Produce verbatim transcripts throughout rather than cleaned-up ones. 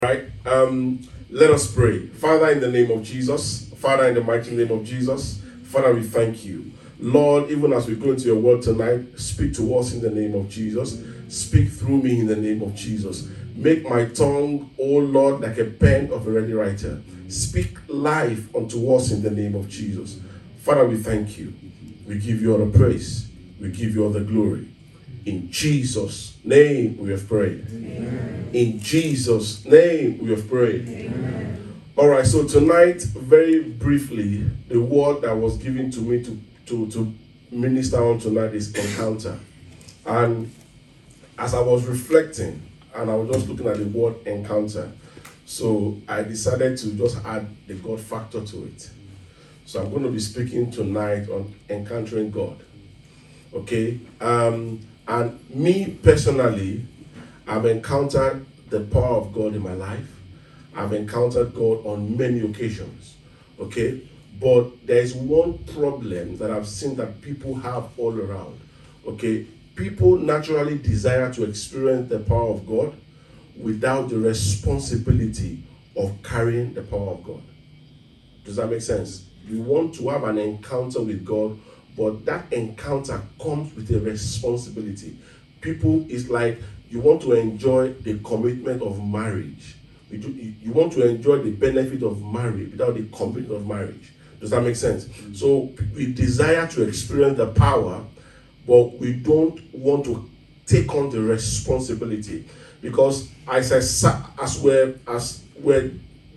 Right? Um, let us pray. Father, in the name of Jesus, Father, in the mighty name of Jesus, Father, we thank you. Lord, even as we go into your word tonight, speak to us in the name of Jesus. Speak through me in the name of Jesus. Make my tongue, O Lord, like a pen of a ready writer. Speak life unto us in the name of Jesus. Father, we thank you. We give you all the praise. We give you all the glory. In Jesus' name we have prayed. Amen. In Jesus' name we have prayed. Amen. All right, so tonight, very briefly, the word that was given to me to, to, to minister on tonight is encounter. And as I was reflecting, and I was just looking at the word encounter, so I decided to just add the God factor to it. So I'm going to be speaking tonight on encountering God. Okay? Um, And me personally, I've encountered the power of God in my life. I've encountered God on many occasions, okay? But there's one problem that I've seen that people have all around, okay? People naturally desire to experience the power of God without the responsibility of carrying the power of God. Does that make sense? You want to have an encounter with God, but that encounter comes with a responsibility. People, it's like you want to enjoy the commitment of marriage. You, do, you want to enjoy the benefit of marriage without the commitment of marriage. Does that make sense? Mm-hmm. So we desire to experience the power, but we don't want to take on the responsibility. Because as I sat, as we're, as we're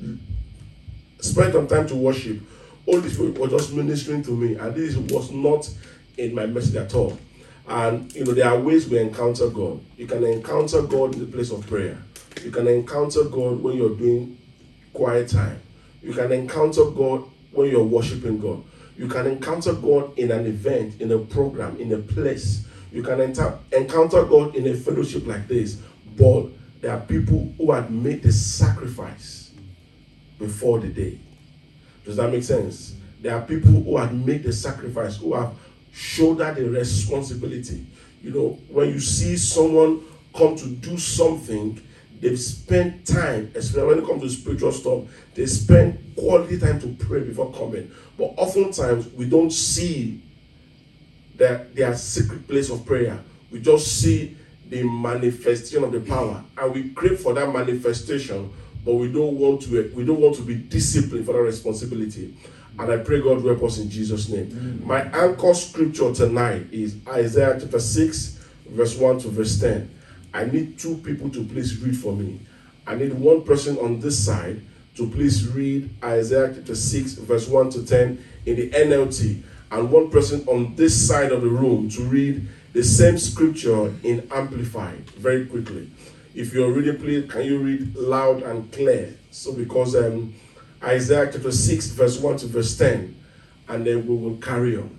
spent some time to worship, Holy Spirit was just ministering to me, and this was not in my message at all. And you know, there are ways we encounter God. You can encounter God in the place of prayer. You can encounter God when you're doing quiet time. You can encounter God when you're worshiping God. You can encounter God in an event, in a program, in a place. You can enter, encounter God in a fellowship like this. But there are people who had made the sacrifice before the day. Does that make sense? There are people who have made the sacrifice, who have shouldered the responsibility. You know, when you see someone come to do something, they've spent time, especially when it comes to spiritual stuff, they spend quality time to pray before coming. But oftentimes, we don't see that their secret place of prayer. We just see the manifestation of the power, and we crave for that manifestation, but we don't want to we don't want to be disciplined for that responsibility. And I pray God will help us in Jesus' name. Mm-hmm. My anchor scripture tonight is Isaiah chapter six, verse one to verse ten. I need two people to please read for me. I need one person on this side to please read Isaiah chapter six, verse one to ten in the N L T, and one person on this side of the room to read the same scripture in Amplified very quickly. If you're reading, please, can you read loud and clear? So because um, Isaiah chapter six, verse one to verse ten, and then we will carry on.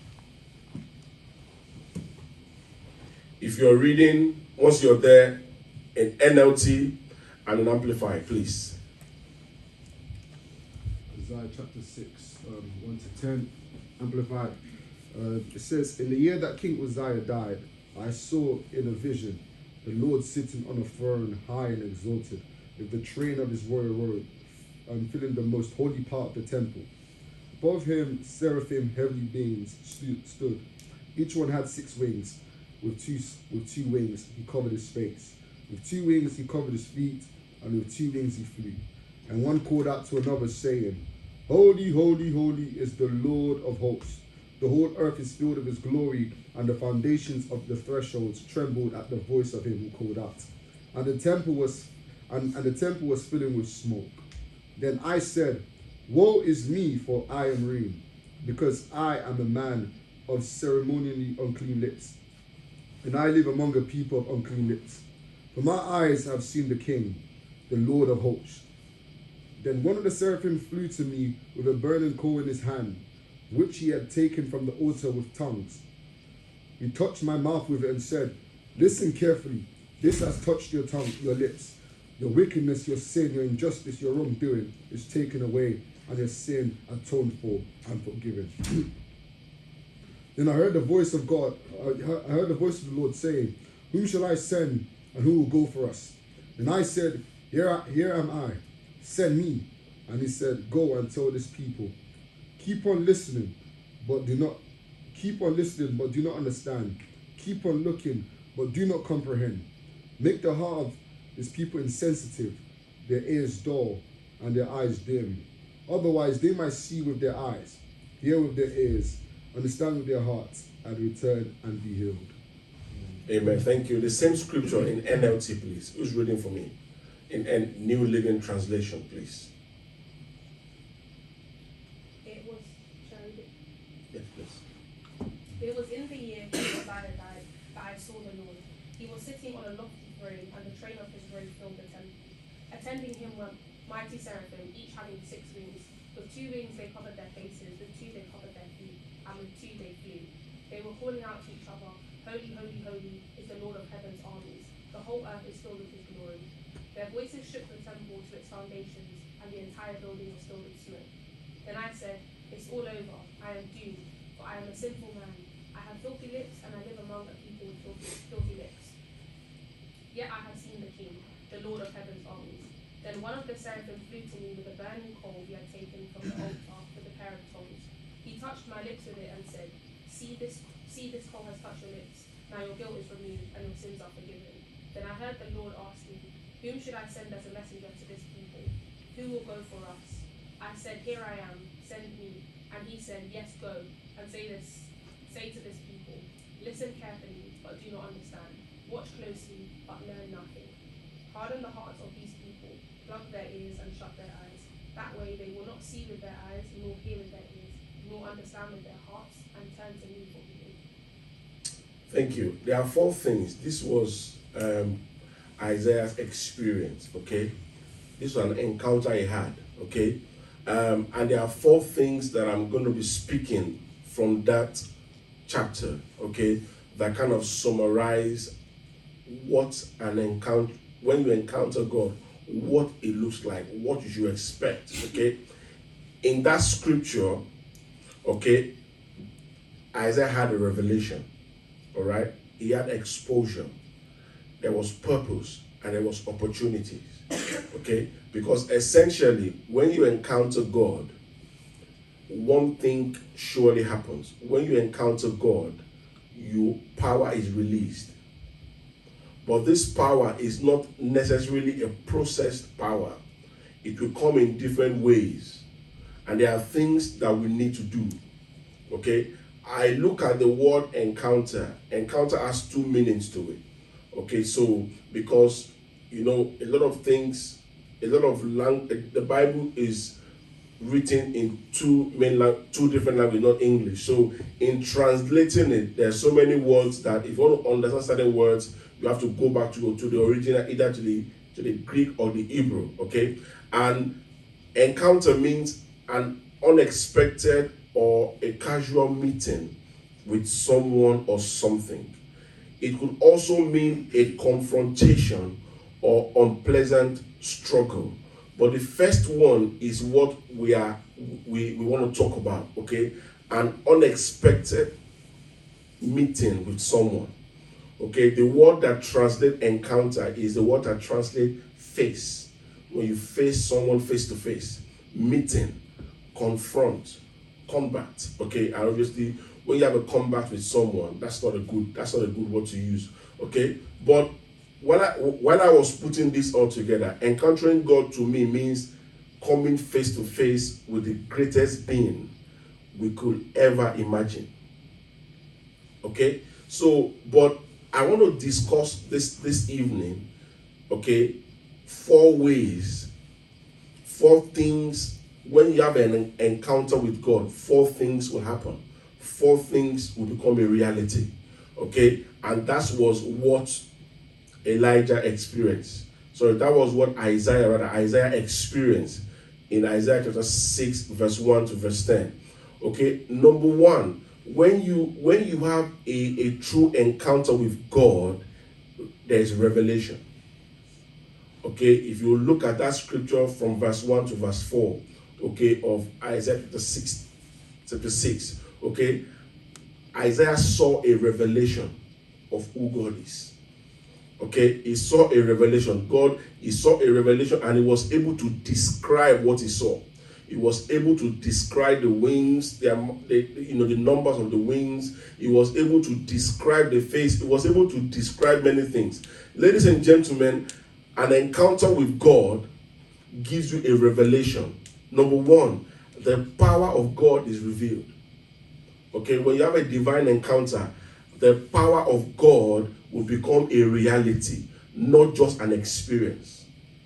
If you're reading, once you're there, in N L T and in Amplified, please. Isaiah chapter six, um, one to ten, Amplified. Uh, it says, in the year that King Uzziah died, I saw in a vision the Lord sitting on a throne high and exalted, with the train of his royal robe, and filling the most holy part of the temple. Above him, seraphim, heavenly beings stood. Each one had six wings. With two, with two wings, he covered his face. With two wings, he covered his feet, and with two wings, he flew. And one called out to another, saying, Holy, holy, holy is the Lord of hosts. The whole earth is filled with his glory, and the foundations of the thresholds trembled at the voice of him who called out. And the temple was and, and the temple was filling with smoke. Then I said, Woe is me, for I am ruined, because I am a man of ceremonially unclean lips, and I live among a people of unclean lips. For my eyes have seen the King, the Lord of hosts. Then one of the seraphim flew to me with a burning coal in his hand, which he had taken from the altar with tongues. He touched my mouth with it and said, Listen carefully. This has touched your tongue, your lips. Your wickedness, your sin, your injustice, your wrongdoing is taken away, and your sin atoned for and forgiven. Then I heard the voice of God, I heard the voice of the Lord saying, Whom shall I send, and who will go for us? And I said, Here, I, here am I, send me. And he said, go and tell this people. Keep on listening, but do not, keep on listening, but do not understand. Keep on looking, but do not comprehend. Make the heart of this people insensitive, their ears dull, and their eyes dim. Otherwise, they might see with their eyes, hear with their ears, understand with their hearts, and return and be healed. Amen. Thank you. The same scripture in N L T, please. Who's reading for me? In N- New Living Translation, please. It was, shall I read it? Yes, please. It was in the year King Uzziah died that I saw the Lord. He was sitting on a lofty throne, and the train of his robe filled the temple. Attending him were mighty seraphim, each having six wings. With two wings they covered their faces, with two they covered their feet, and with two they flew. They were calling out to each other, Holy, holy, holy is the Lord of heaven's armies. The whole earth is filled with his glory. Their voices shook the temple to its foundations, and the entire building was filled with smoke. Then I said, it's all over. I am doomed, for I am a sinful man. I have filthy lips, and I live among a people with filthy, filthy lips. Yet I have seen the King, the Lord of heaven's armies. Then one of the seraphim flew to me with a burning coal he had taken from the altar with a pair of tongs. He touched my lips with it and said, See this, see this coal has touched your lips. Now your guilt is removed and your sins are forgiven. Then I heard the Lord ask me, Whom should I send as a messenger to this people? Who will go for us? I said, Here I am, send me. And he said, Yes, go, and say this, say to this people, Listen carefully, but do not understand. Watch closely, but learn nothing. Harden the hearts of these people, plug their ears and shut their eyes. That way they will not see with their eyes, nor hear with their ears, nor understand with their hearts, and turn to me for healing. Thank you. There are four things. This was um, Isaiah's experience, okay? This was an encounter he had, okay? Um, and there are four things that I'm going to be speaking from that chapter, okay, that kind of summarize what an encounter, when you encounter God, what it looks like, what you should expect, okay? In that scripture, okay, Isaiah had a revelation, all right? He had exposure. There was purpose and there was opportunities, okay? Because essentially, when you encounter God, one thing surely happens. When you encounter God, your power is released. But this power is not necessarily a processed power. It will come in different ways. And there are things that we need to do. Okay? I look at the word encounter. Encounter has two meanings to it. Okay, so because, you know, a lot of things, a lot of language, the Bible is written in two main lang- two different languages, not English. So in translating it, there are so many words that if you want to understand certain words, you have to go back to, to the original, either to the to the Greek or the Hebrew. Okay, and encounter means an unexpected or a casual meeting with someone or something. It could also mean a confrontation or unpleasant struggle. But the first one is what we are we, we want to talk about, okay? An unexpected meeting with someone. Okay, the word that translates encounter is the word that translates face. When you face someone face to face, meeting, confront, combat. Okay, and obviously when you have a combat with someone, that's not a good that's not a good word to use. Okay, but when I when I was putting this all together, encountering God to me means coming face to face with the greatest being we could ever imagine. Okay, so but I want to discuss this this evening, okay, four ways, four things. When you have an encounter with God, four things will happen. Four things will become a reality, okay? And that was what Elijah experienced. So that was what Isaiah, rather, Isaiah experienced in Isaiah chapter six, verse one to verse ten. Okay, number one, when you when you have a, a true encounter with God, there is revelation. Okay, if you look at that scripture from verse one to verse four, okay, of Isaiah chapter six, chapter six, okay, Isaiah saw a revelation of who God is. Okay, he saw a revelation. God, he saw a revelation and he was able to describe what he saw. He was able to describe the wings, the, the you know the numbers of the wings. He was able to describe the face. He was able to describe many things. Ladies and gentlemen, an encounter with God gives you a revelation. Number one, the power of God is revealed. Okay, when you have a divine encounter, the power of God will become a reality, not just an experience.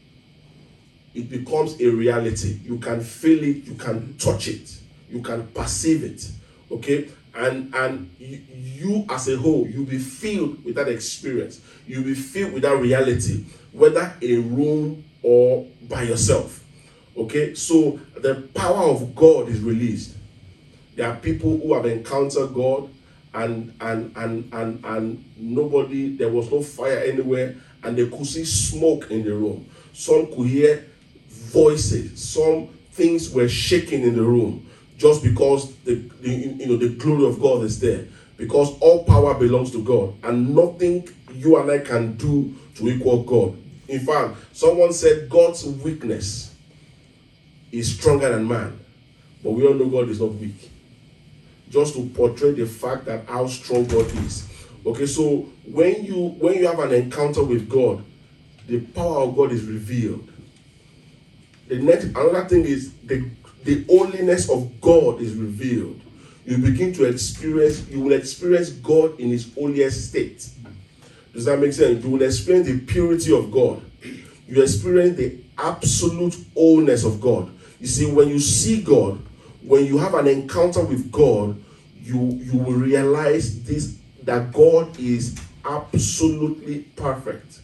It becomes a reality. You can feel it, you can touch it, you can perceive it. Okay, and and you, you as a whole, you'll be filled with that experience. You'll be filled with that reality, whether a room or by yourself. Okay, so the power of God is released. There are people who have encountered God and and and and and nobody, there was no fire anywhere, and they could see smoke in the room. Some could hear voices, some things were shaking in the room just because the, the you know the glory of God is there. Because all power belongs to God, and nothing you and I can do to equal God. In fact, someone said God's weakness is stronger than man, but we all know God is not weak. Just to portray the fact that how strong God is. Okay, so when you when you have an encounter with God, the power of God is revealed. The next another thing is the the holiness of God is revealed. You begin to experience, you will experience God in his holiest state. Does that make sense? You will experience the purity of God. You experience the absolute wholeness of God. You see, when you see God, when you have an encounter with God, you, you will realize this, that God is absolutely perfect.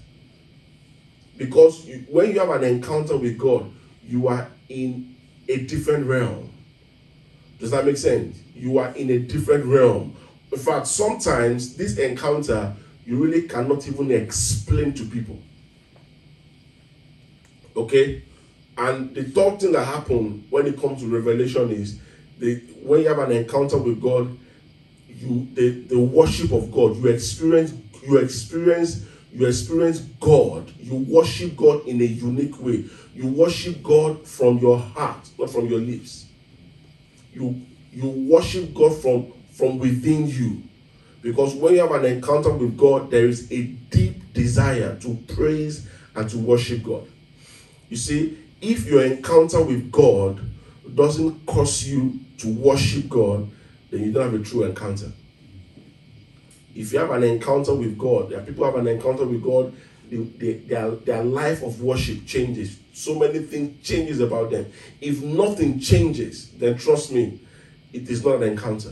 Because you, when you have an encounter with God, you are in a different realm. Does that make sense? You are in a different realm. In fact, sometimes this encounter, you really cannot even explain to people. Okay? And the third thing that happens when it comes to revelation is, the, when you have an encounter with God, you the, the worship of God, you experience, you experience, you experience God. You worship God in a unique way. You worship God from your heart, not from your lips. You you worship God from, from within you. Because when you have an encounter with God, there is a deep desire to praise and to worship God. You see, if your encounter with God doesn't cause you to worship God, then you don't have a true encounter. If you have an encounter with God, there are people who have an encounter with God, they, they, their, their life of worship changes. So many things changes about them. If nothing changes, then trust me, it is not an encounter.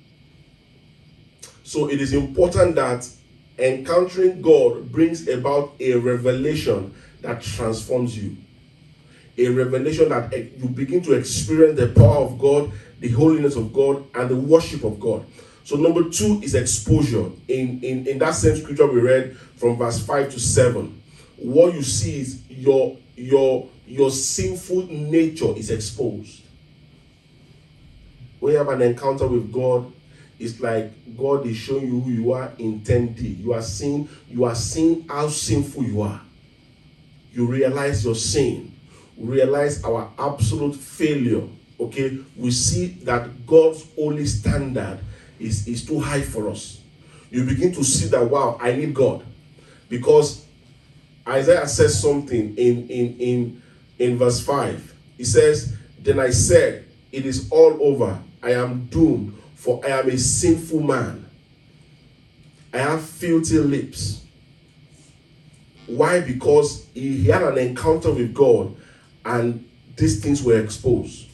So it is important that encountering God brings about a revelation that transforms you. A revelation that you begin to experience the power of God, the holiness of God, and the worship of God. So number two is exposure. In, in, in that same scripture we read from verse five to seven, what you see is your, your, your sinful nature is exposed. When you have an encounter with God, it's like God is showing you who you are in ten D. You are seeing, you are seeing how sinful you are. You realize your sin. Realize our absolute failure. Okay, we see that God's holy standard is, is too high for us. You begin to see that, wow, I need God. Because Isaiah says something in, in, in, in verse five. He says, then I said, it is all over. I am doomed, for I am a sinful man. I have filthy lips. Why? Because he, he had an encounter with God, and these things were exposed.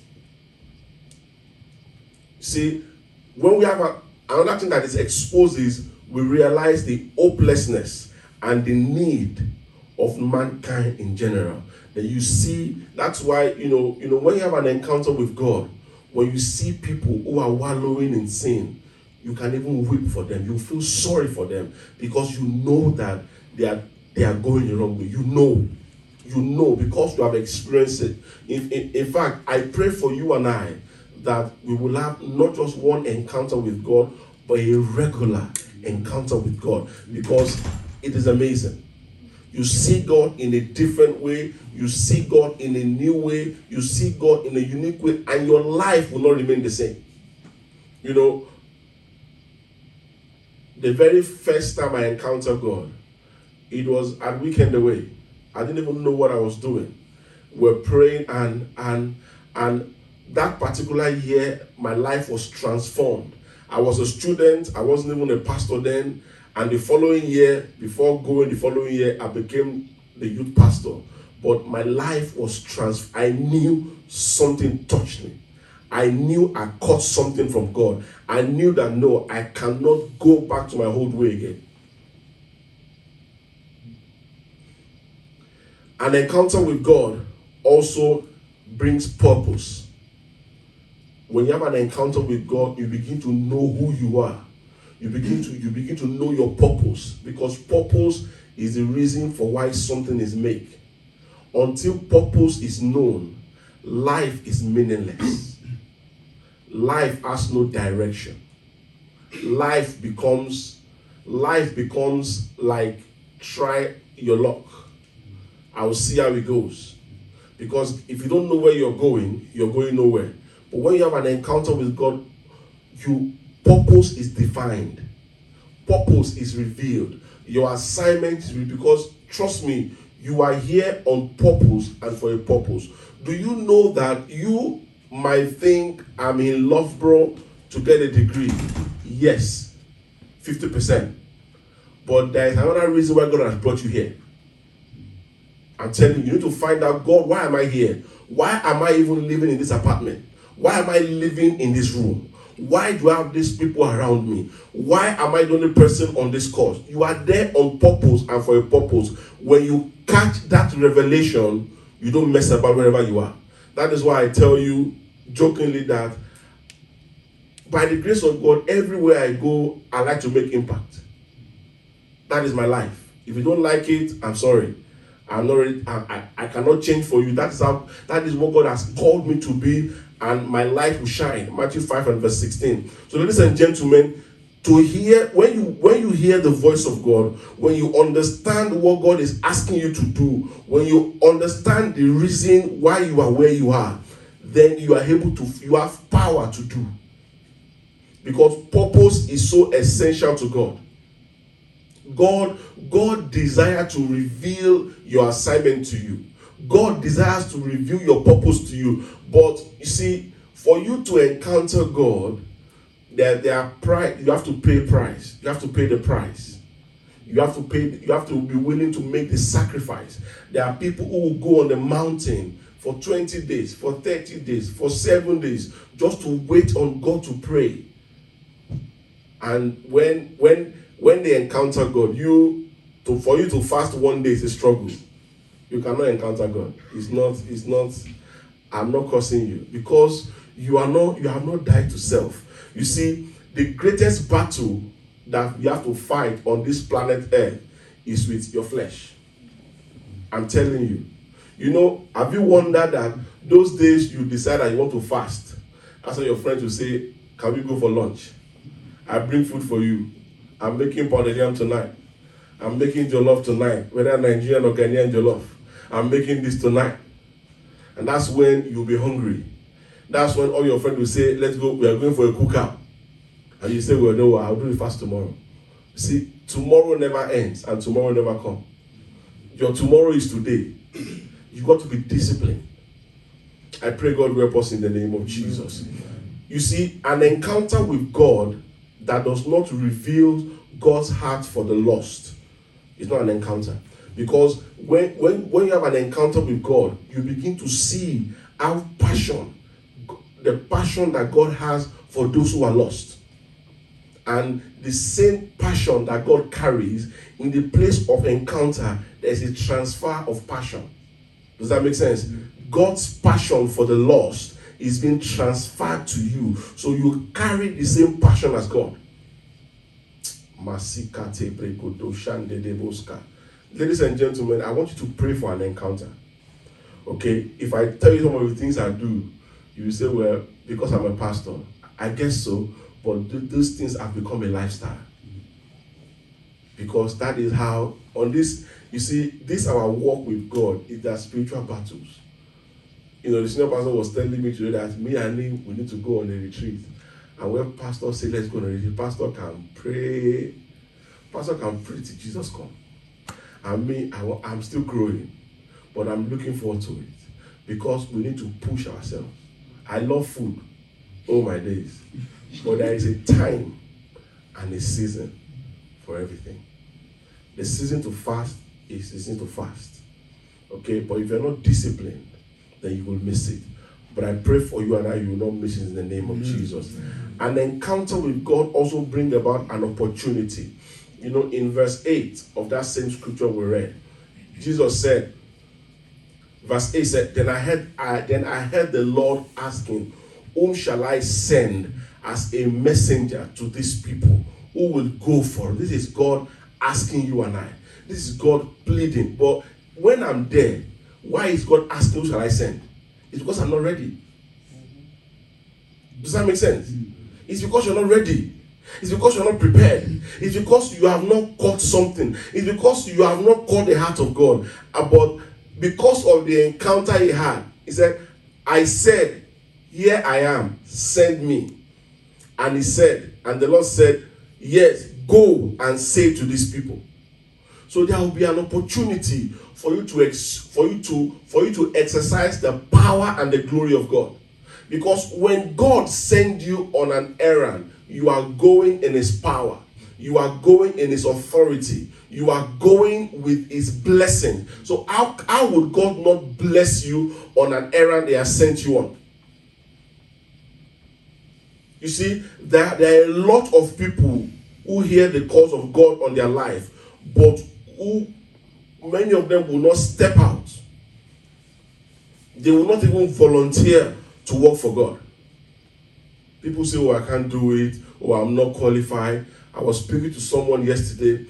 See, when we have a, another thing that is exposed is we realize the hopelessness and the need of mankind in general. That you see, that's why, you know, you know, when you have an encounter with God, when you see people who are wallowing in sin, you can even weep for them. You feel sorry for them because you know that they are they are going the wrong way. You know. You know because you have experienced it. In, in, in fact, I pray for you and I that we will have not just one encounter with God, but a regular encounter with God, because it is amazing. You see God in a different way. You see God in a new way. You see God in a unique way, and your life will not remain the same. You know, the very first time I encountered God, it was at Weekend Away. I didn't even know what I was doing. We're praying, and and and that particular year, my life was transformed. I was a student. I wasn't even a pastor then. And the following year, before going the following year, I became the youth pastor. But my life was transformed. I knew something touched me. I knew I caught something from God. I knew that no, I cannot go back to my old way again. An encounter with God also brings purpose. When you have an encounter with God, you begin to know who you are. You begin to you begin to know your purpose, because purpose is the reason for why something is made. Until purpose is known, life is meaningless. Life has no direction. Life becomes life becomes like try your luck. I will see how it goes. Because if you don't know where you're going, you're going nowhere. But when you have an encounter with God, you purpose is defined. Purpose is revealed. Your assignment is revealed, because trust me, you are here on purpose and for a purpose. Do you know that you might think I'm in Loughborough to get a degree? Yes, fifty percent. But there is another reason why God has brought you here. I'm telling you, you need to find out, God, why am I here? Why am I even living in this apartment? Why am I living in this room? Why do I have these people around me? Why am I the only person on this course? You are there on purpose and for a purpose. When you catch that revelation, you don't mess about wherever you are. That is why I tell you jokingly that by the grace of God, everywhere I go, I like to make impact. That is my life. If you don't like it, I'm sorry. I'm not ready, I, I, I cannot change for you. That is how that is what God has called me to be, and my light will shine. Matthew five and verse sixteen. So ladies and gentlemen, to hear when you when you hear the voice of God, when you understand what God is asking you to do, when you understand the reason why you are where you are, then you are able to you have power to do. Because purpose is so essential to God. God, God desires to reveal your assignment to you. God desires to reveal your purpose to you. But you see, for you to encounter God, there, there are price. You have to pay price. You have to pay the price. You have to pay. You have to be willing to make the sacrifice. There are people who will go on the mountain for twenty days, for thirty days, for seven days, just to wait on God to pray. And when when when they encounter God, you to for you to fast one day is a struggle. You cannot encounter God. It's not. It's not. I'm not cursing you, because you are not. You have not died to self. You see, the greatest battle that you have to fight on this planet Earth is with your flesh. I'm telling you. You know, have you wondered that those days you decide that you want to fast, that's when your friends will say, "Can we go for lunch? I bring food for you. I'm making pounded yam tonight. I'm making jollof tonight, whether Nigerian or Ghanaian jollof. I'm making this tonight." And that's when you'll be hungry. That's when all your friends will say, "Let's go, we are going for a cookout." And you say, "Well, no, I'll do it fast tomorrow." See, tomorrow never ends and tomorrow never comes. Your tomorrow is today. You got to be disciplined. I pray God will help us in the name of Jesus. You see, an encounter with God that does not reveal God's heart for the lost is not an encounter. Because when, when, when you have an encounter with God, you begin to see how passion, the passion that God has for those who are lost. And the same passion that God carries, in the place of encounter, there's a transfer of passion. Does that make sense? God's passion for the lost is being transferred to you. So you carry the same passion as God. Ladies and gentlemen, I want you to pray for an encounter. Okay? If I tell you some of the things I do, you will say, "Well, because I'm a pastor." I guess so, but th- those things have become a lifestyle. Because that is how, on this, You see, this our walk with God is that spiritual battles. You know, the senior pastor was telling me today that me and him, we need to go on a retreat. And when pastor say, let's go on a retreat, pastor can pray. Pastor can pray till Jesus come. And me, I, I'm still growing. But I'm looking forward to it. Because we need to push ourselves. I love food. Oh my days. But there is a time and a season for everything. The season to fast is the season to fast. Okay? But if you're not disciplined, then you will miss it. But I pray for you and I, you will not miss it in the name of mm-hmm. Jesus. An encounter with God also brings about an opportunity. You know, in verse eight of that same scripture we read, Jesus said, verse eight said, Then I heard I then I heard the Lord asking, Whom shall I send as a messenger to these people? Who will go for it? This is God asking you and I. This is God pleading. But when I'm there, why is God asking, who shall I send? It's because I'm not ready. Does that make sense? It's because you're not ready. It's because you're not prepared. It's because you have not caught something. It's because you have not caught the heart of God. But because of the encounter he had, he said, I said, here I am, send me. And he said, and the Lord said, yes, go and say to these people. So there will be an opportunity for you to ex- for you to for you to exercise the power and the glory of God. Because when God sends you on an errand, you are going in his power. You are going in his authority. You are going with his blessing. So how, how would God not bless you on an errand he has sent you on? You see, there, there are a lot of people who hear the cause of God on their life, but who many of them will not step out. They will not even volunteer to work for God. People say, oh, I can't do it, or I'm not qualified. I was speaking to someone yesterday.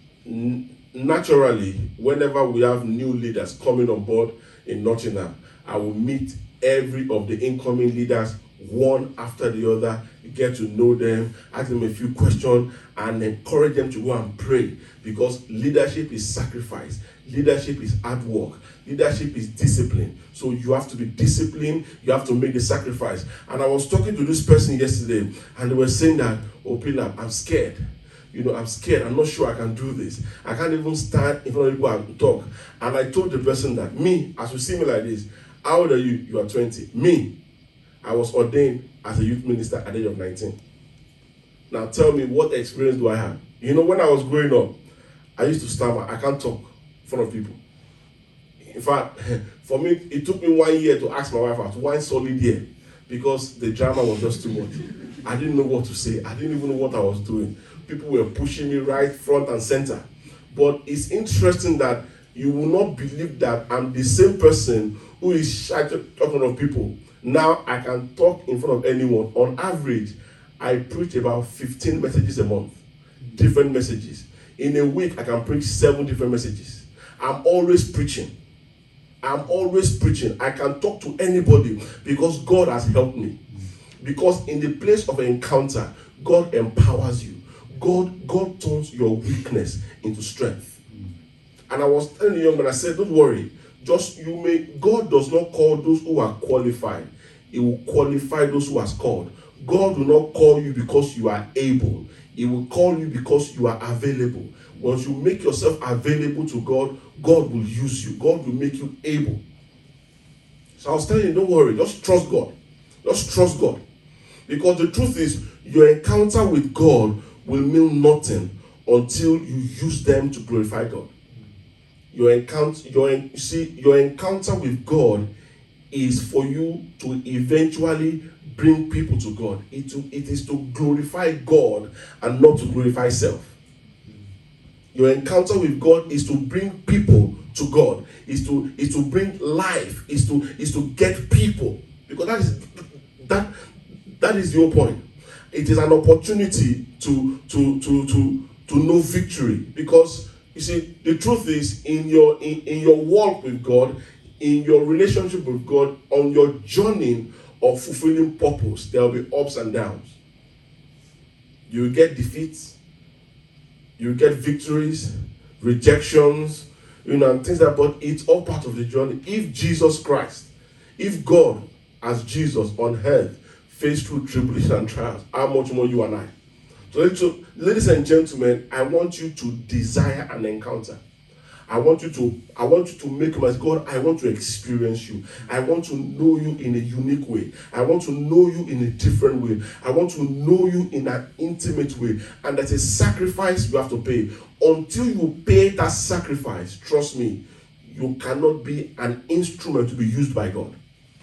N- naturally, whenever we have new leaders coming on board in Nottingham, I will meet every of the incoming leaders one after the other, get to know them, ask them a few questions, and encourage them to go and pray. Because leadership is sacrifice. Leadership is hard work. Leadership is discipline. So you have to be disciplined. You have to make the sacrifice. And I was talking to this person yesterday, and they were saying that, oh, Pilar, I'm scared. You know, I'm scared. I'm not sure I can do this. I can't even stand in front of people and talk. And I told the person that, me, as you see me like this, how old are you? You are twenty. Me, I was ordained as a youth minister at the age of nineteen. Now tell me, what experience do I have? You know, when I was growing up, I used to stammer. I can't talk in front of people. In fact, for me, it took me one year to ask my wife out, one solid year, because the drama was just too much. I didn't know what to say. I didn't even know what I was doing. People were pushing me right front and center. But it's interesting that you will not believe that I'm the same person who is shy to talk in front of people. Now I can talk in front of anyone. On average, I preach about fifteen messages a month. Different messages. In a week, I can preach seven different messages. I'm always preaching. I'm always preaching. I can talk to anybody because God has helped me. Because in the place of encounter, God empowers you. God, God turns your weakness into strength. And I was telling the young man, I said, don't worry. Just you may, God does not call those who are qualified. He will qualify those who has called. God will not call you because you are able. He will call you because you are available. Once you make yourself available to God, God will use you. God will make you able. So I was telling you, don't worry. Just trust God. Just trust God. Because the truth is, your encounter with God will mean nothing until you use them to glorify God. Your encounter, your, you see, your encounter with God is for you to eventually bring people to God. It, to, it is to glorify God and not to glorify self. Your encounter with God is to bring people to God. Is to is to bring life. Is to is to get people, because that is that that is the whole point. It is an opportunity to to to to to know victory, because you see the truth is in your in, in your walk with God, in your relationship with God, on your journey of fulfilling purpose, there will be ups and downs. You will get defeats. You get victories, rejections, you know, and things like that, but it's all part of the journey. If Jesus Christ, if God as Jesus on earth faced through tribulation and trials, how much more you and I? So, ladies and gentlemen, I want you to desire an encounter. I want you to, I want you to make him as God. I want to experience you. I want to know you in a unique way. I want to know you in a different way. I want to know you in an intimate way. And that's a sacrifice you have to pay. Until you pay that sacrifice, trust me, you cannot be an instrument to be used by God.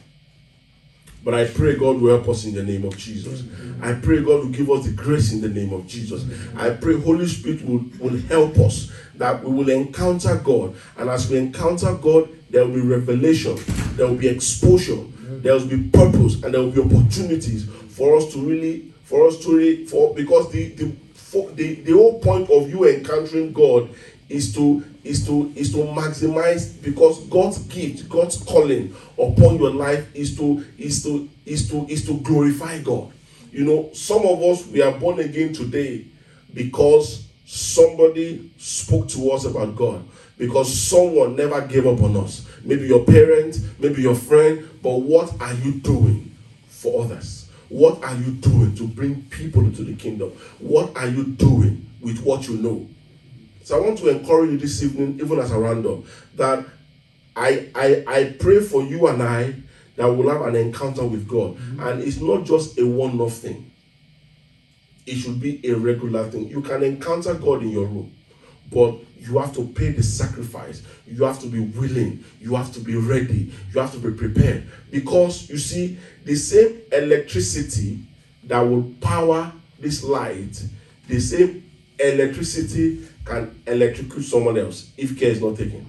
But I pray God will help us in the name of Jesus. I pray God will give us the grace in the name of Jesus. I pray Holy Spirit will, will help us, that we will encounter God. And as we encounter God, there will be revelation, there will be exposure, there will be purpose, and there will be opportunities for us to really, for us to really, for because the the for, the, the whole point of you encountering God is to is to is to maximize, because God's gift, God's calling upon your life is to is to is to is to glorify God. You know, some of us, we are born again today because somebody spoke to us about God, because someone never gave up on us. Maybe your parent, maybe your friend, but what are you doing for others? What are you doing to bring people into the kingdom? What are you doing with what you know? So I want to encourage you this evening, even as a random, that I, I, I pray for you and I that we'll have an encounter with God. Mm-hmm. And it's not just a one-off thing. It should be a regular thing. You can encounter God in your room, but you have to pay the sacrifice. You have to be willing. You have to be ready. You have to be prepared. Because, you see, the same electricity that will power this light, the same electricity can electrocute someone else if care is not taken.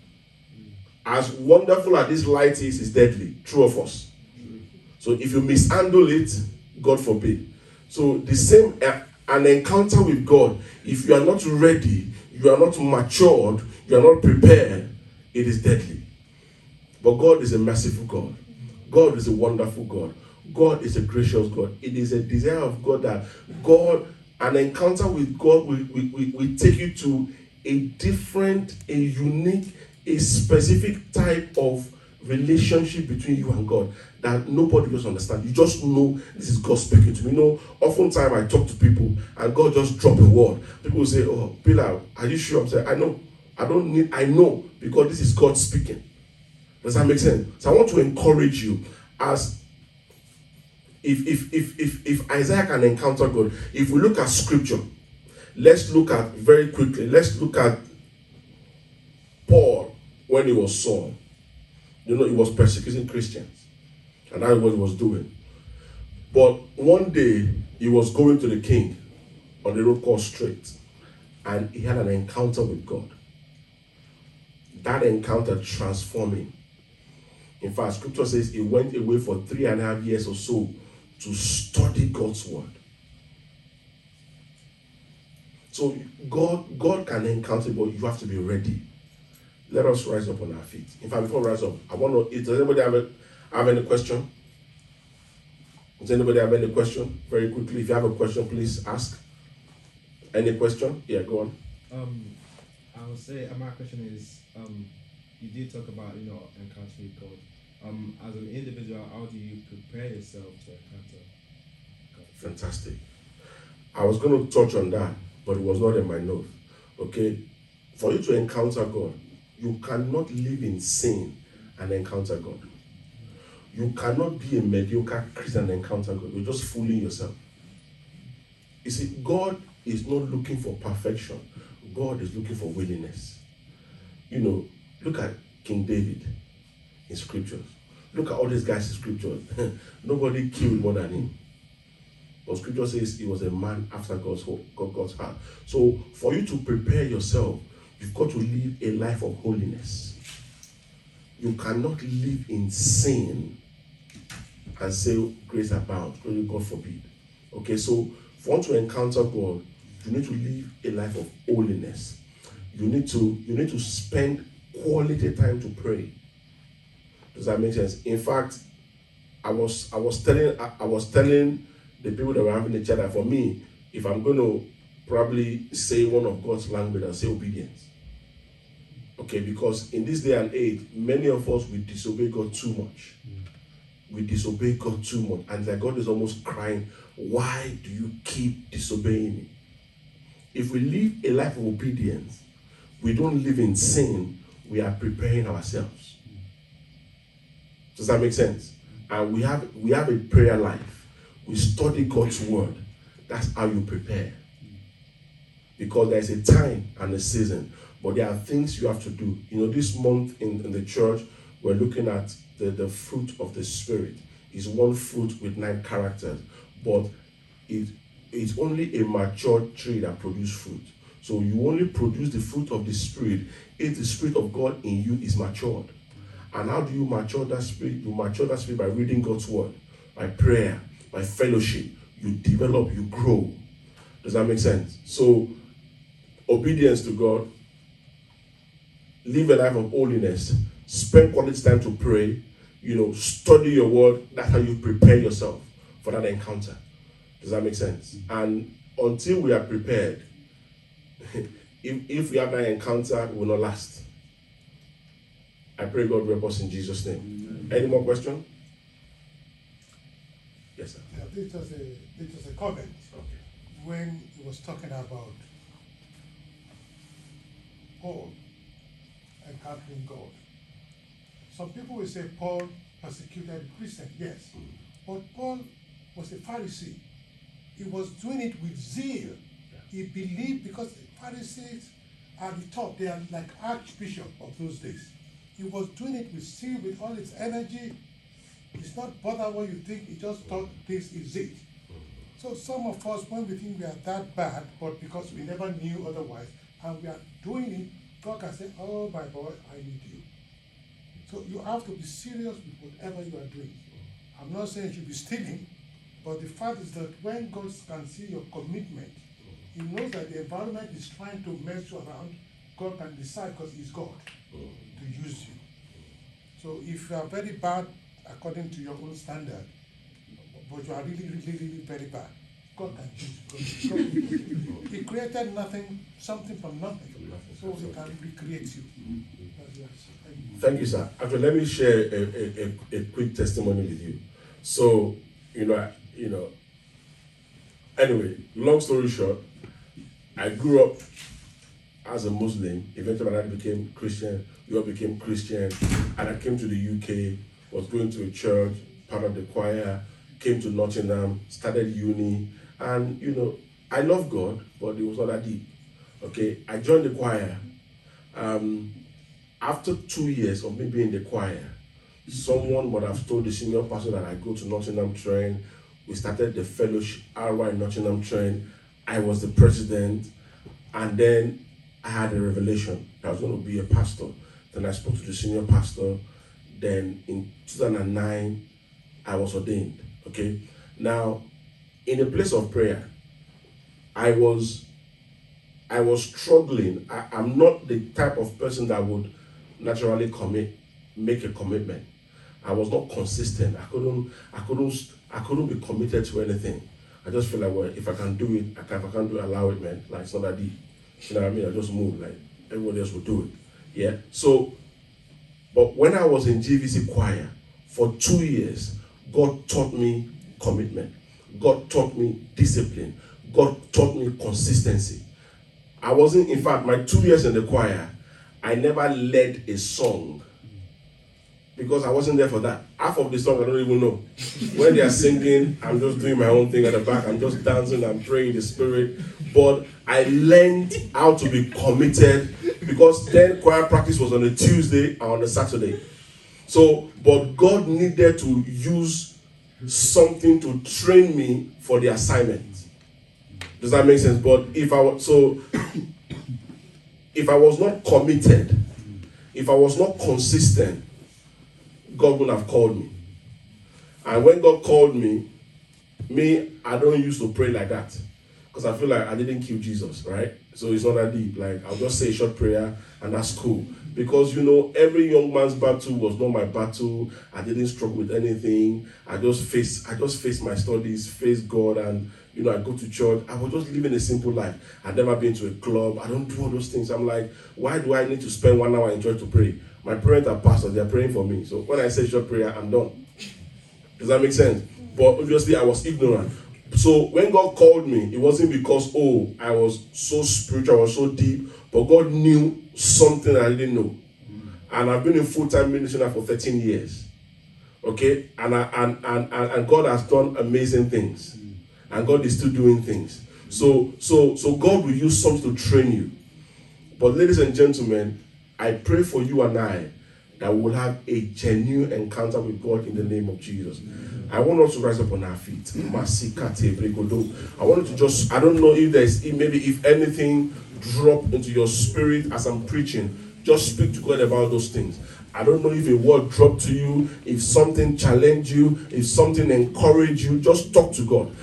As wonderful as this light is, it's deadly. True of us. So if you mishandle it, God forbid. So the same, uh, an encounter with God, if you are not ready, you are not matured, you are not prepared, it is deadly. But God is a merciful God. God is a wonderful God. God is a gracious God. It is a desire of God that God, an encounter with God will, will, will, will take you to a different, a unique, a specific type of relationship between you and God that nobody just understands. You just know this is God speaking to me. You know, oftentimes I talk to people and God just drop a word. People will say, "Oh, Pilar, are you sure?" I'm saying, "I know. I don't need, I know, because this is God speaking." Does that make sense? So I want to encourage you, as if if if if, if Isaiah can encounter God, if we look at scripture, let's look at very quickly, let's look at Paul when he was Saul. You know, he was persecuting Christians, and that's what he was doing. But one day, he was going to the king on the road called Straight, and he had an encounter with God. That encounter transformed him. In fact, scripture says he went away for three and a half years or so to study God's word. So God, God can encounter, but you have to be ready. Let us rise up on our feet. In fact, before we rise up, I want to, does anybody have, a, have any question? Does anybody have any question? Very quickly, if you have a question, please ask. Any question? Yeah, go on. Um, I would say, uh, my question is, um, you did talk about, you know, encountering God. Um, as an individual, how do you prepare yourself to encounter God? Fantastic. I was going to touch on that, but it was not in my note. Okay? For you to encounter God, you cannot live in sin and encounter God. You cannot be a mediocre Christian and encounter God. You're just fooling yourself. You see, God is not looking for perfection. God is looking for willingness. You know, look at King David in scriptures. Look at all these guys in scriptures. Nobody killed more than him. But scripture says he was a man after God's, God's heart. So for you to prepare yourself, you've got to live a life of holiness. You cannot live in sin and say grace abounds. God forbid. Okay, so for one to encounter God, you need to live a life of holiness. You need to you need to spend quality time to pray. Does that make sense? In fact, I was I was telling I, I was telling the people that were having the chat that for me, if I'm going to probably say one of God's language, I'll say obedience. Okay, because in this day and age, many of us, we disobey God too much. We disobey God too much. And that God is almost crying, why do you keep disobeying me? If we live a life of obedience, we don't live in sin, we are preparing ourselves. Does that make sense? And we have we have a prayer life. We study God's word. That's how you prepare. Because there's a time and a season. But there are things you have to do. You know, this month in, in the church, we're looking at the, the fruit of the Spirit. It's one fruit with nine characters. But it it's only a mature tree that produces fruit. So you only produce the fruit of the Spirit if the Spirit of God in you is matured. And how do you mature that Spirit? You mature that Spirit by reading God's word, by prayer, by fellowship. You develop, you grow. Does that make sense? So, obedience to God, live a life of holiness, spend quality time to pray, you know, study your word. That's how you prepare yourself for that encounter. Does that make sense? And until we are prepared, if, if we have that encounter, it will not last. I pray God will help us in Jesus' name. Any more questions? Yes, sir. Yeah, this was a this was a comment Okay. when he was talking about Paul encountering God. Some people will say Paul persecuted Christians, yes, but Paul was a Pharisee. He was doing it with zeal. He believed, because the Pharisees are the top, they are like archbishop of those days. He was doing it with zeal, with all its energy. It's not bother what you think, he just thought this is it. So some of us, when we think we are that bad, but because we never knew otherwise, and we are doing it, God can say, oh my boy, I need you. So you have to be serious with whatever you are doing. I'm not saying you should be stealing, but the fact is that when God can see your commitment, he knows that the environment is trying to mess you around, God can decide, because he's God, to use you. So if you are very bad according to your own standard, but you are really, really, really very bad, God can use you. God, he created nothing, something from nothing, so he can recreate you. Thank you, sir. Actually, let me share a, a, a, a quick testimony with you. So, you know, I, you know, anyway, long story short, I grew up as a Muslim. Eventually, my dad became Christian. We all became Christian. And I came to the U K, was going to a church, part of the choir, came to Nottingham, started uni. And, you know, I love God, but it was not that deep. Okay, I joined the choir. Um, after two years of me being in the choir, someone would have told the senior pastor that I go to Nottingham train. We started the fellowship, R Y Nottingham train. I was the president. And then I had a revelation that I was going to be a pastor. Then I spoke to the senior pastor. Then in two thousand nine, I was ordained. Okay. Now, in a place of prayer, I was I was struggling. I, I'm not the type of person that would naturally commit, make a commitment. I was not consistent. I couldn't, I couldn't, I couldn't be committed to anything. I just feel like, well, if I can do it, I can, if I can't do it, allow it, man. Like, it's not that deep. You know what I mean? I just move, like, everybody else will do it. Yeah? So, but when I was in G V C choir, for two years, God taught me commitment. God taught me discipline. God taught me consistency. I wasn't, in fact, my two years in the choir, I never led a song because I wasn't there for that. Half of the song I don't even know. When they are singing, I'm just doing my own thing at the back. I'm just dancing, I'm praying in the spirit. But I learned how to be committed because then choir practice was on a Tuesday and on a Saturday. So, but God needed to use something to train me for the assignment. Does that make sense? But if I was, so, if I was not committed, if I was not consistent, God wouldn't have called me. And when God called me, me, I don't used to pray like that. Because I feel like I didn't kill Jesus, right? So it's not that deep. Like, I'll just say a short prayer and that's cool. Because, you know, every young man's battle was not my battle. I didn't struggle with anything. I just faced, I just faced my studies, faced God, and, you know, I go to church. I was just living a simple life. I'd never been to a club. I don't do all those things. I'm like, why do I need to spend one hour in church to pray? My parents are pastors. They're praying for me. So when I say short prayer, I'm done. Does that make sense? But obviously, I was ignorant. So when God called me, it wasn't because, oh, I was so spiritual, I was so deep, but God knew something I didn't know. Mm. And I've been in full-time ministry now for thirteen years. Okay? And, I, and, and, and, and God has done amazing things. Mm. And God is still doing things. Mm. So, so, so God will use something to train you. But ladies and gentlemen, I pray for you and I that we'll have a genuine encounter with God in the name of Jesus. Mm. I want us to rise up on our feet. I want you to just, I don't know if there's, maybe if anything drop into your spirit as I'm preaching, just speak to God about those things. I don't know if a word dropped to you, if something challenged you, if something encouraged you, just talk to God.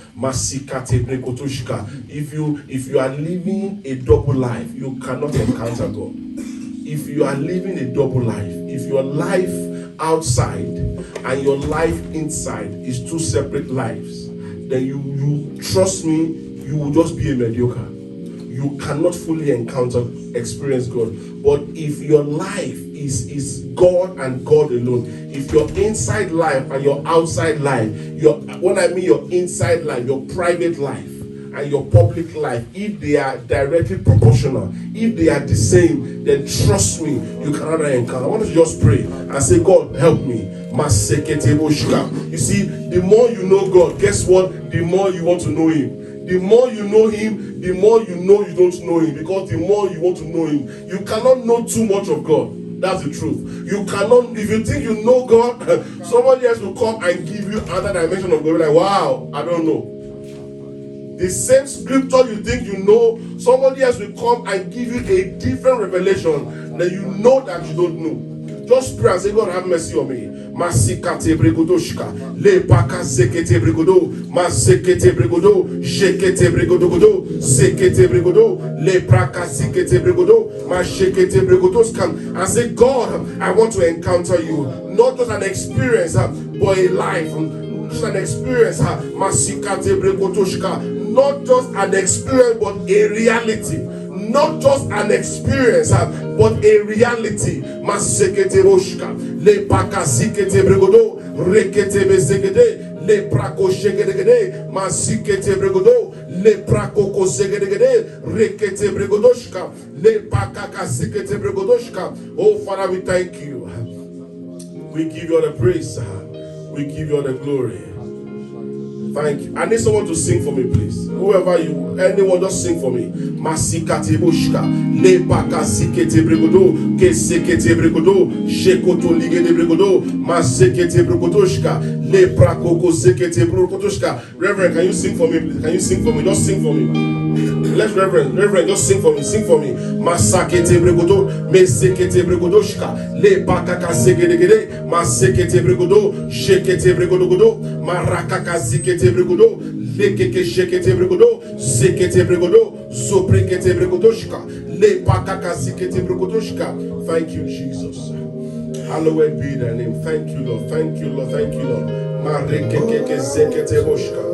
If you, if you are living a double life, you cannot encounter God. If you are living a double life, if your life outside and your life inside is two separate lives, then you, you trust me, you will just be a mediocre. You cannot fully encounter, experience God. But if your life is, is God and God alone, if your inside life and your outside life, your when I mean your inside life, your private life and your public life, if they are directly proportional, if they are the same, then trust me, you cannot encounter. I want you to just pray and say, God, help me. You see, the more you know God, guess what? The more you want to know Him. The more you know Him, the more you know you don't know Him. Because the more you want to know Him, you cannot know too much of God. That's the truth. You cannot, if you think you know God, somebody else will come and give you another dimension of God. Like, wow, I don't know. The same scripture you think you know, somebody else will come and give you a different revelation that you know that you don't know. Just pray and say, God, have mercy on me. Masikate bregodoshka, le baka sekete bregodo, masekete bregodo, shekete bregodo, sekete bregodo, le braka sekete bregodo, mashekete bregodoskam. And say, God, I want to encounter you. Not just an experience, but a life. Just an experience, masikate bregodoshka. Not just an experience, but a reality. Not just an experience, but a reality. Masekete roshka, le pakasikete bregodo, rekete bezegede, le prako shegedegede, masikete bregodo, le prako kosegedegede, rekete bregodoshka, le pakakasikete bregodoshka. Oh, Father, we thank you. We give you all the praise. We give you all the glory. Thank you. I need someone to sing for me, please. Whoever you, anyone, just sing for me. Masikate bushka, le baka sikete bregodo, ke sekete bregodo, shekoto ligede bregodo, masekete bregodoshka, le prakoko sekete bregodoshka. Reverend, can you sing for me, please? Can you sing for me? Just sing for me. Let's Reverend, Reverend, just sing for me, sing for me. Masakete bregodo, mesekete bregodoshka, le baka sekete, masekete bregodo, shekete bregodo, marakaka sikete bregodo, lekeke shekete bregodo, sekete bregodo, soprekete bregodoshka, le pakaka sikete bregodoshka. Thank you, Jesus. Hallowed be thy name. Thank you, Lord. Thank you, Lord. Thank you, Lord. Marekeke sekete boshka.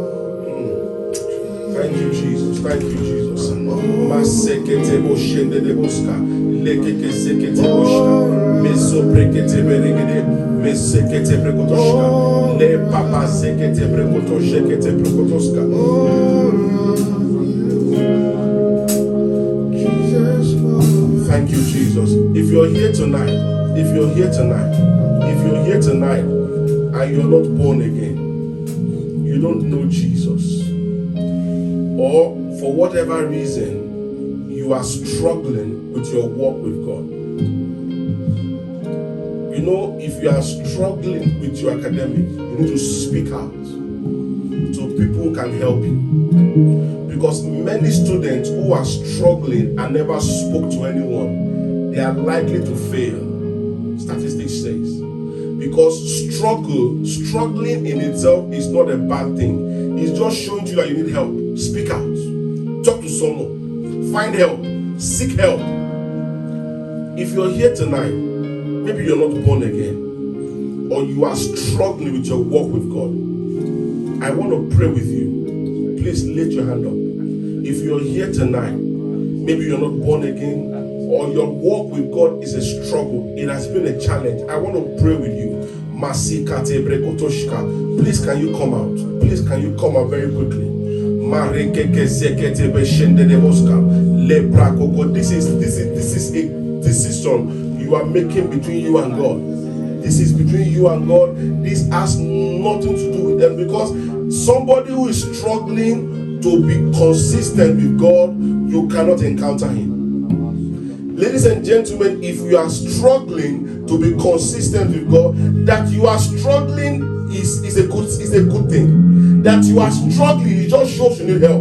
Thank you, Jesus. Thank you, Jesus. Masekete boshende de boska, lekeke sekete boshka, mesoprekete beregede, mesekete bregodoshka, le papa sekete bregoto shekete bregodoska. Thank you, Jesus. If you're here tonight, if you're here tonight, if you're here tonight, and you're not born again, you don't know Jesus, or for whatever reason you are struggling with your walk with God. You know, if you are struggling with your academic, you need to speak out so people who can help you. Because many students who are struggling and never spoke to anyone, they are likely to fail. Statistics says. Because struggle, struggling in itself is not a bad thing. It's just showing you that you need help. Speak out. Talk to someone. Find help. Seek help. If you're here tonight, maybe you're not born again, or you are struggling with your walk with God, I want to pray with you. Please lift your hand up. If you're here tonight, maybe you're not born again, or your walk with God is a struggle, it has been a challenge, I want to pray with you. Masikate brekotoshka. Please can you come out? Please can you come out very quickly? This is this is this is a decision you are making between you and God. This is between you and God. This has nothing to do with them, because somebody who is struggling to be consistent with God, you cannot encounter him. Ladies and gentlemen, if you are struggling to be consistent with God, that you are struggling is, is a good is a good thing. That you are struggling, it just shows you need help.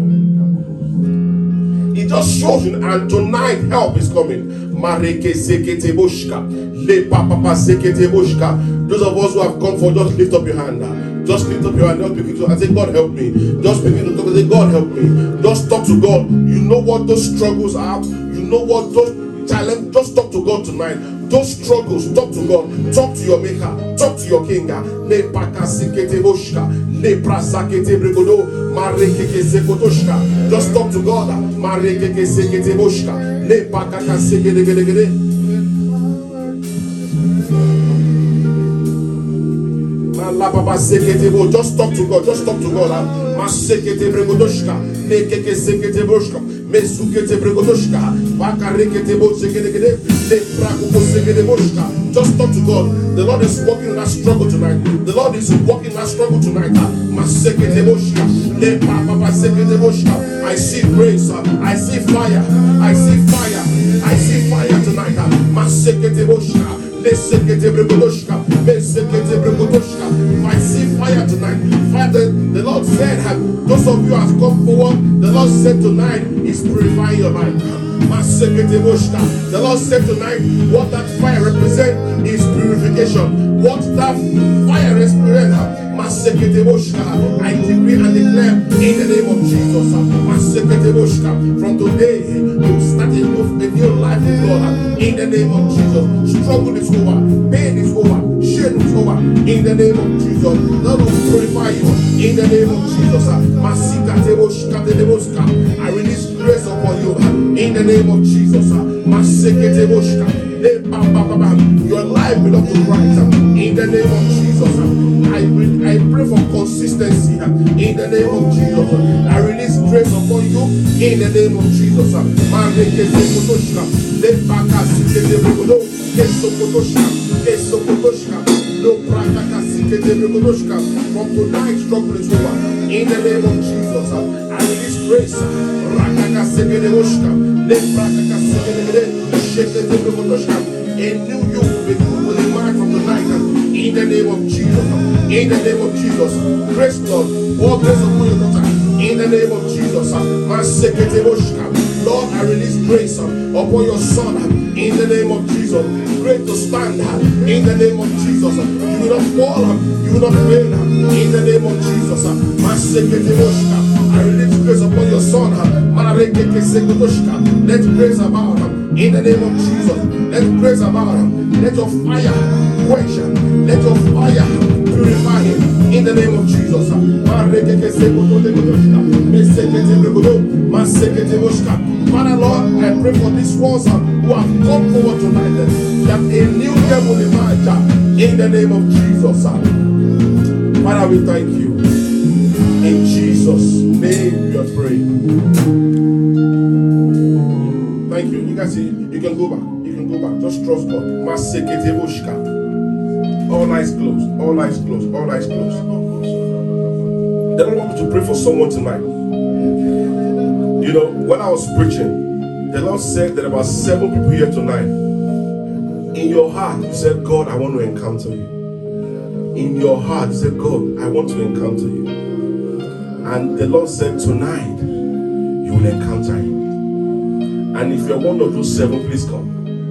It just shows you, and tonight help is coming. Those of us who have come for, just lift up your hand. Just lift up your hand, just begin to and say, God help me. Just begin to talk and say, God help me. Just talk to God. You know what those struggles are. You know what those challenge. Just talk to God tonight. Those struggles, talk to God. Talk to your maker. Talk to your king. Le pakasikete boshka. Le prasakete bregodo. Marekeke sekotoshka. Just talk to God. Marekeke sekete boshka. Le pakakasekete gede. Just talk to God. Just talk to God. Masekete bregodoshka. Lekeke sekete boshka. Mesukete bregodoshka. Bakarekete boshkete gede. Le prakuko sekete boshka. Just talk to God. The Lord is working in that struggle tonight. The Lord is working in that struggle tonight. Masekete boshka. Le papa sekete boshka. I see grace. I see fire. I see fire. I see fire tonight. Masekete boshka. I see fire tonight. Fire, the, the Lord said, those of you who have come forward, the Lord said tonight is purifying your life. The Lord said tonight, what that fire represents is purification. What that fire represents, I decree and declare in the name of Jesus. From today, you start a new, a new life with God. In the name of Jesus. Struggle is over. Pain is over. Shame is over. In the name of Jesus. Lord will purify you. In the name of Jesus. I release grace upon you. In the name of Jesus. Your life belongs to Christ. In the name of Jesus. I pray, I pray for consistency. In the name of Jesus. I release grace upon you. In the name of Jesus. From tonight, struggle is over. In the name of Jesus, I release grace. A new you will emerge from tonight. In the name of Jesus. In the name of Jesus. Grace, Lord. All grace upon your daughter. In the name of Jesus. Lord, I release grace upon your son. In the name of Jesus. Grace to stand. In the name of Jesus. You will not fall. You will not fail. In the name of Jesus. I release grace upon your son. Let grace abound. In the name of Jesus. Let grace abound. Let your fire quench. Let your fire purify him. In the name of Jesus. Father Lord, I pray for these ones who have come forward tonight, that a new year will emerge. In the name of Jesus. Father, we thank you. In Jesus' name we are praying. Thank you. You guys see, you can go back. You can go back. Just trust God. All eyes closed. All eyes closed. All eyes closed. The Lord wants me to pray for someone tonight. You know, when I was preaching, the Lord said that about seven people here tonight. In your heart, you said, God, I want to encounter you. In your heart, you said, God, I want to encounter you. And the Lord said, tonight, you will encounter him. And if you're one of those seven, please come.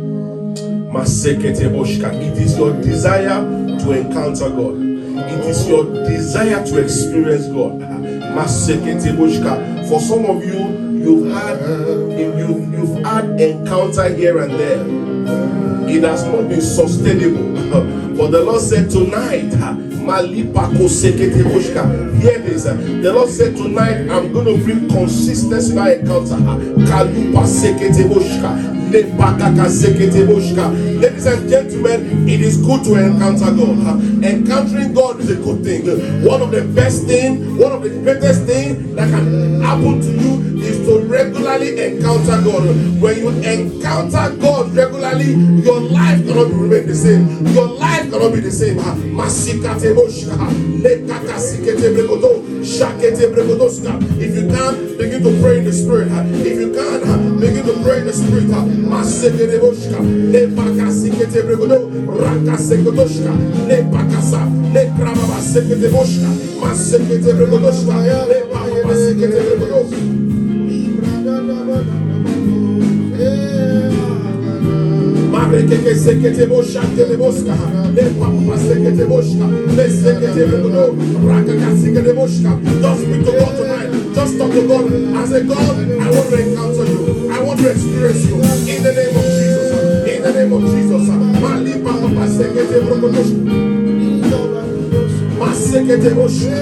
It is your desire to encounter God. It is your desire to experience God. For some of you, you've had you've, you've had encounter here and there. It has not been sustainable. But the Lord said tonight, hear this. The Lord said tonight, I'm going to bring consistency in our encounter. Ladies and gentlemen, it is good to encounter God. Encountering God is a good thing. One of the best things, one of the greatest things that can happen to you is to regularly encounter God. When you encounter God regularly, your life cannot remain the same. Your life cannot be the same. If you can't, begin to pray in the spirit. If you can't, begin to pray in the spirit. Marekeke sekete boshante le boska, le papa sekete boska, le sekete bregodo, rakaka sekete boska. Just speak to God tonight. Just talk to God and say, God, I want to encounter you. I want to experience you in the name of Jesus. In the name of Jesus. Mali papa sekete bregodo, masekete boska.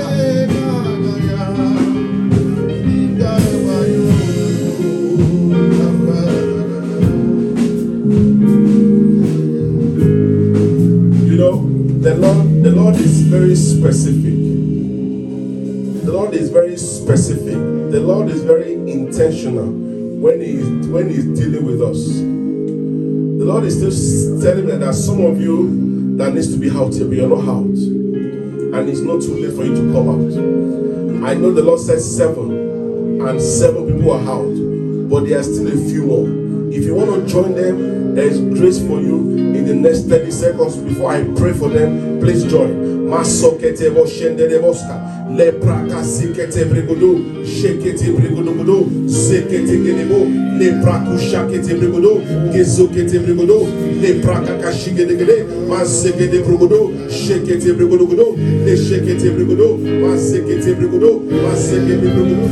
The Lord, the Lord is very specific. The Lord is very specific. The Lord is very intentional when He is when He's dealing with us. The Lord is still telling me that there are some of you that needs to be out here, but you're not out, and it's not too late for you to come out. I know the Lord said seven, and seven people are out, but there are still a few more. If you want to join them, there is grace for you. In the next thirty seconds before I pray for them, please join. Masokete boshende de boska, le praka sikete brigodo, shekete brigodo, sekete genebo, le praku shakete brigodo, gezokete brigodo, le praka kashige de gede, masekete brigodo, shekete brigodo, le shekete brigodo, masekete brigodo, masekete brigodo.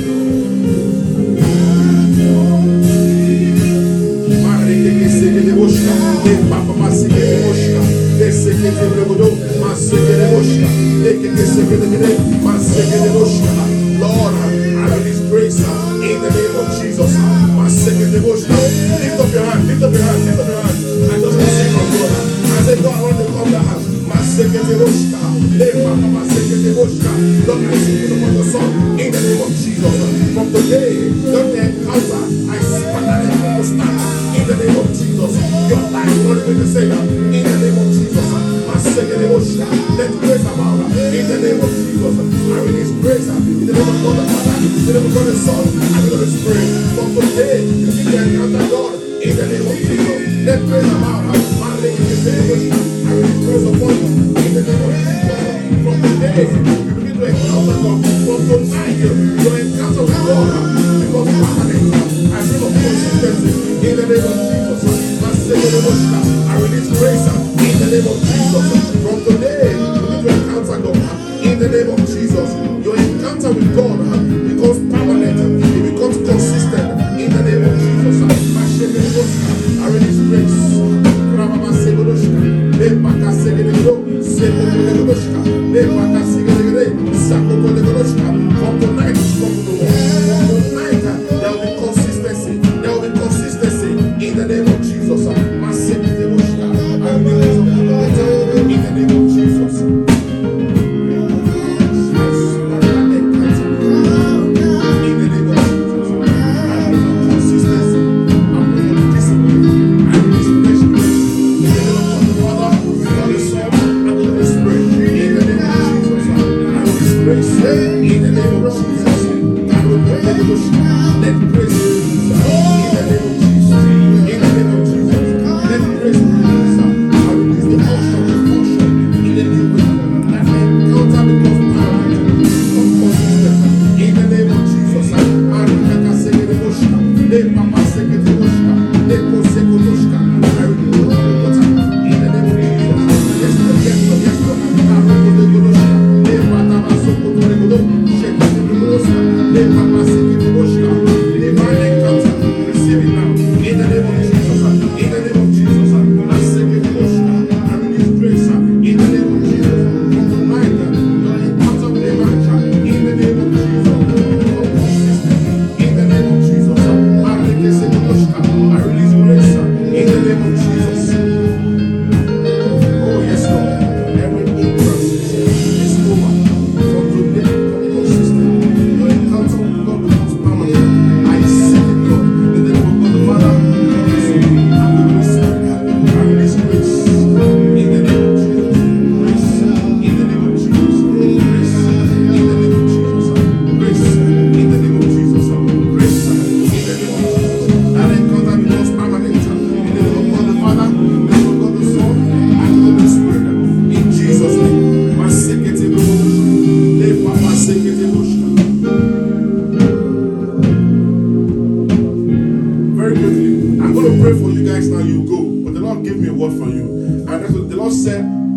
Le papa masekete boshka, le sekete bregodo, masekete boshka, le kete sekete gede, masekete boshka. Lord, I release grace in the name of Jesus. Masekete boshka. Lift up your hand, lift up your hand, lift up your hand. I just receive from God. I say, God, I want to come down. Masekete boshka, le papa masekete boshka. Lord, I speak to the Son in the name of Jesus. From today, let the encounter, I speak that it will start in the name of Jesus. Your life will not be the same. In the name of Jesus. Let grace abound. In the name of Jesus. I release grace. In the name of God the Father. In the name of God the Son. And the Holy Spirit. From today, you can encounter God. In the name of Jesus. Let grace abound. I release grace upon you. In the name of Jesus. From today, you begin to encounter God. From tonight, your encounter with God becomes permanent. I bring a consistency. In the name of Jesus. I release grace in the name of Jesus. From today, you need to encounter God in the name of Jesus. Your encounter with God becomes permanent, it becomes consistent in the name of Jesus. I release grace. From tonight, from tonight, there will be consistency. There will be consistency in the name of Jesus. In the name of Jesus. Let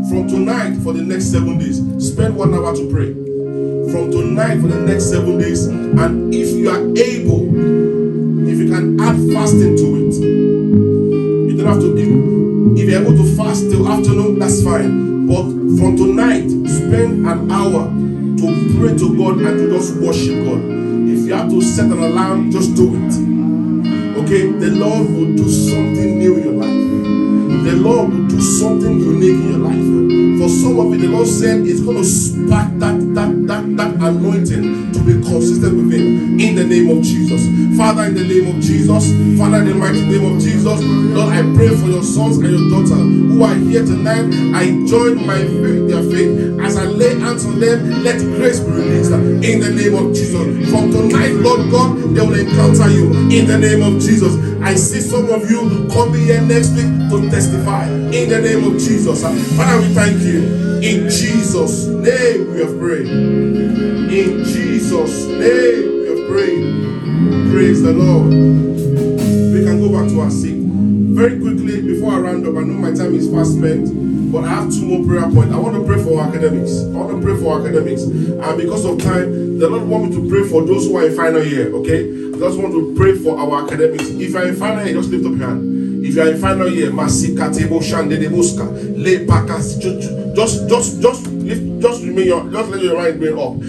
From tonight for the next seven days, spend one hour to pray. From tonight for the next seven days, and if you are able, if you can add fasting to it, you don't have to. If, if you're able to fast till afternoon, that's fine. But from tonight, spend an hour to pray to God and to just worship God. If you have to set an alarm, just do it. Okay, the Lord will do something new in your life. The Lord will do something unique in your life. For some of you, the Lord said it's going to spark that, that, that, that anointing to be consistent with Him. In the name of Jesus. Father, in the name of Jesus. Father, in the mighty name of Jesus. Lord, I pray for your sons and your daughters who are here tonight. I join my faith, their faith. As I lay hands on them, let grace be released. In the name of Jesus. From tonight, Lord God, they will encounter you. In the name of Jesus. I see some of you coming here next week to testify. In the name of Jesus. Father, we thank you. In Jesus' name we have prayed. In Jesus' name we have prayed. Praise the Lord. We can go back to our seat. Very quickly, before I round up, I know my time is fast spent, but I have two more prayer points. I want to pray for our academics. I want to pray for our academics. And because of time, the Lord wants me to pray for those who are in final year, okay? I just want to pray for our academics. If you are in final year, just lift up your hand. If you are in final year, just, just, just, lift, just remain your, just let your right brain up.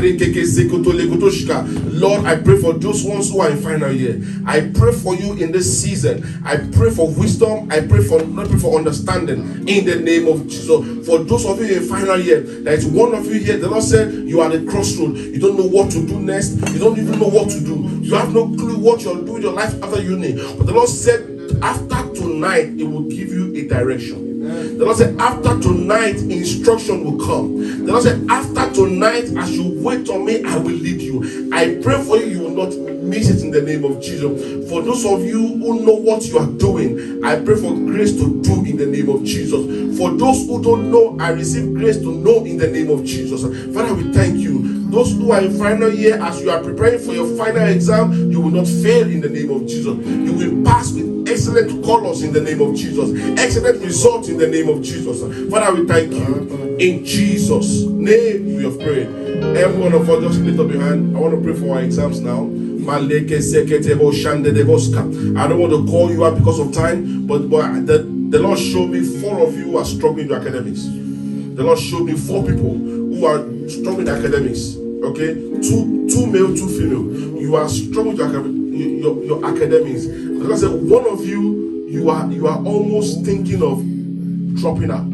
Lord, I pray for those ones who are in final year. I pray for you in this season. I pray for wisdom. I pray for, I pray for understanding in the name of Jesus. For those of you in final year, there is one of you here. The Lord said you are at the crossroad. You don't know what to do next. You don't even know what to do. You have no clue what you'll do with your life after uni. But the Lord said, after tonight, it will give you a direction. Amen. The Lord said, after tonight, instruction will come. The Lord said, after tonight, as you wait on me, I will lead you. I pray for you, you will not miss it in the name of Jesus. For those of you who know what you are doing, I pray for grace to do in the name of Jesus. For those who don't know, I receive grace to know in the name of Jesus. Father, we thank you. Those who are in final year, as you are preparing for your final exam, you will not fail in the name of Jesus. You will pass with excellent colors in the name of Jesus. Excellent results in the name of Jesus. Father, we thank you. In Jesus' name we have prayed. Every one of us, just lift up your hand. I want to pray for our exams now. I don't want to call you out because of time, but, but the, the Lord showed me four of you who are struggling with academics. The Lord showed me four people who are struggling with academics. Okay, two two male, two female. You are struggling with your, your, your academics. The Lord said one of you, you are you are almost thinking of dropping out.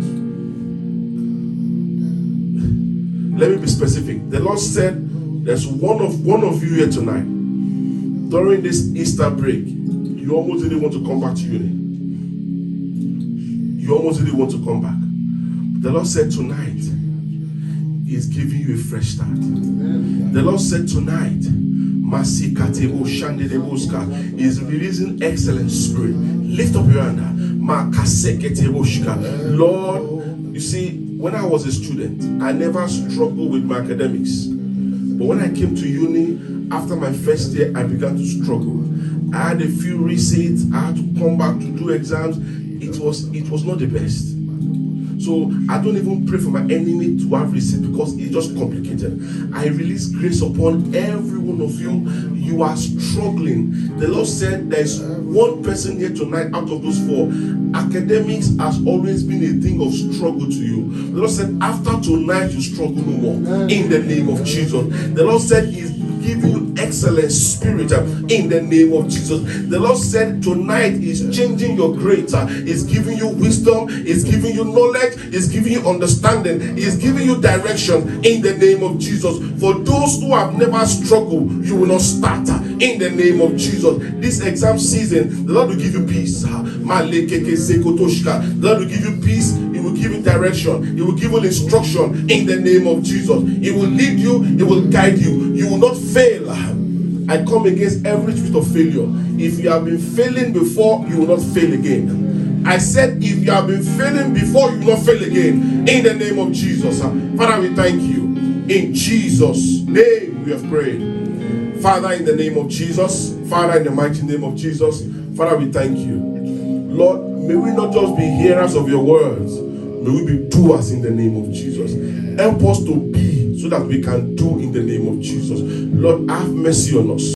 Let me be specific. The Lord said there's one of one of you here tonight. During this Easter break, you almost didn't want to come back to uni. You almost didn't want to come back. The Lord said tonight, He's giving you a fresh start. The Lord said tonight, is releasing excellent spirit. Lift up your hand. Lord, you see, when I was a student, I never struggled with my academics. But when I came to uni, after my first year, I began to struggle. I had a few receipts. I had to come back to do exams. It was, it was not the best. So I don't even pray for my enemy to have received because it's just complicated. I release grace upon every one of you. You are struggling. The Lord said there is one person here tonight out of those four. Academics has always been a thing of struggle to you. The Lord said after tonight you struggle no more. In the name of Jesus. The Lord said He's giving you excellent spirit uh, in the name of Jesus. The Lord said tonight is changing your grades. Uh, is giving you wisdom. Is giving you knowledge. Is giving you understanding. Is giving you direction in the name of Jesus. For those who have never struggled, you will not start uh, in the name of Jesus. This exam season, the Lord will give you peace. Uh, the Lord will give you peace. He will give you direction. He will give you instruction in the name of Jesus. He will lead you. He will guide you. You will not fail. I come against every spirit of failure. If you have been failing before, you will not fail again. I said, if you have been failing before, you will not fail again. In the name of Jesus. Father, we thank you. In Jesus' name we have prayed. Father, in the name of Jesus. Father, in the mighty name of Jesus. Father, we thank you. Lord, may we not just be hearers of your words. May we be doers in the name of Jesus. Help us to be so that we can do in the name of Jesus. Lord, have mercy on us.